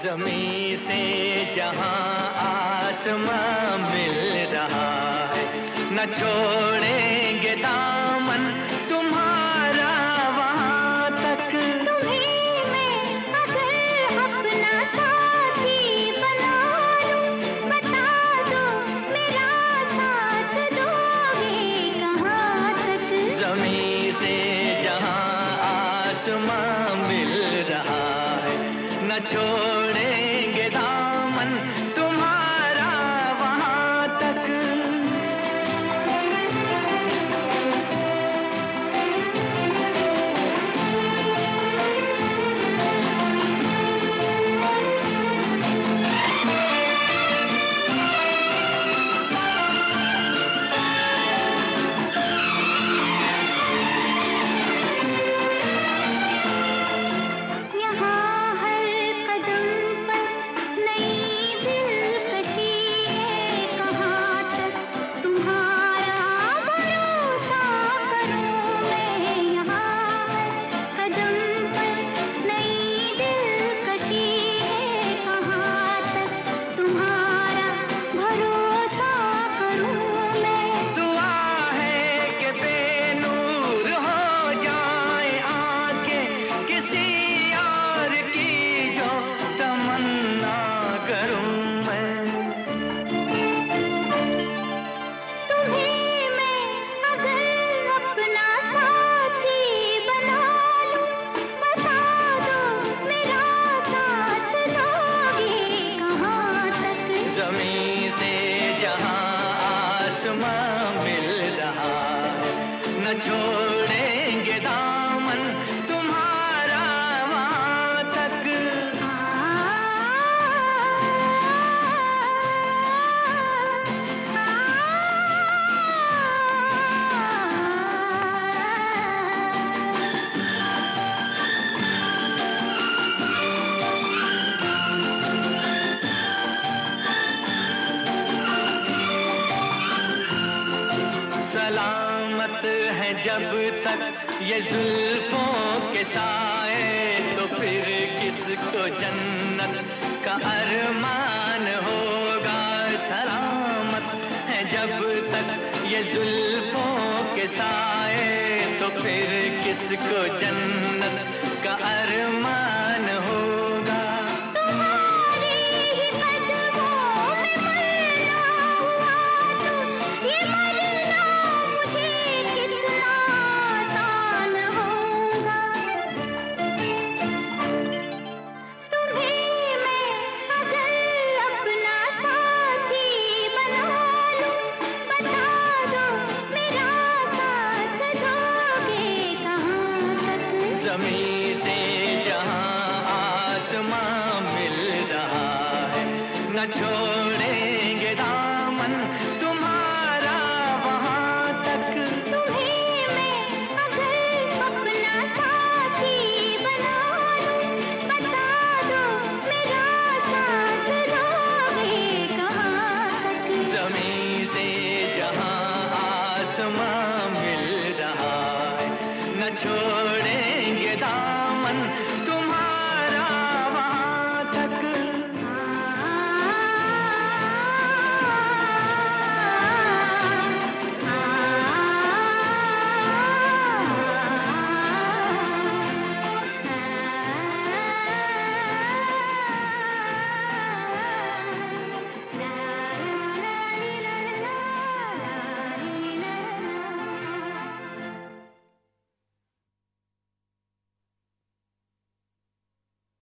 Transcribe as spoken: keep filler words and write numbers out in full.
ज़मीं से जहां आसमां मिल रहा है, न छोड़ेंगे दामन तुम्हारा वहां तक। तुम्हें मैं अगर अपना साथी बना लूं, बता दो मेरा साथ दोगे कहां तक। ज़मीं से जहां आसमां मिल रहा है, न छोड़ेंगे दामन तुम्हारा वहां तक। ज़मीं से जहां आसमां मिल रहा है, न छोड़ेंगे दामन तुम्हारा वहां तक। सलामत है जब तक ये जुल्फों के साए, तो फिर किसको जन्नत का अरमान होगा। सलामत है जब तक ये जुल्फों के साए, तो फिर किसको जन्नत का अरमान होगा। तुम्हारे ही कदमों में मरना हुआ तो ये मरना मुझे कितना आसान होगा। तुम्हें मैं अगर अपना साथी बना लूं, बता दो मेरा साथ दोगे कहां तक। ज़मीं से जहां आसमां मिल रहा है, न छोड़ेंगे दामन तुम्हारा वहां तक। तुम्हें मैं अगर अपना साथी बना लूं, बता दो मेरा साथ दोगे कहां तक। ज़मीं से जहां आसमां मिल रहा है, न छोड़ेंगे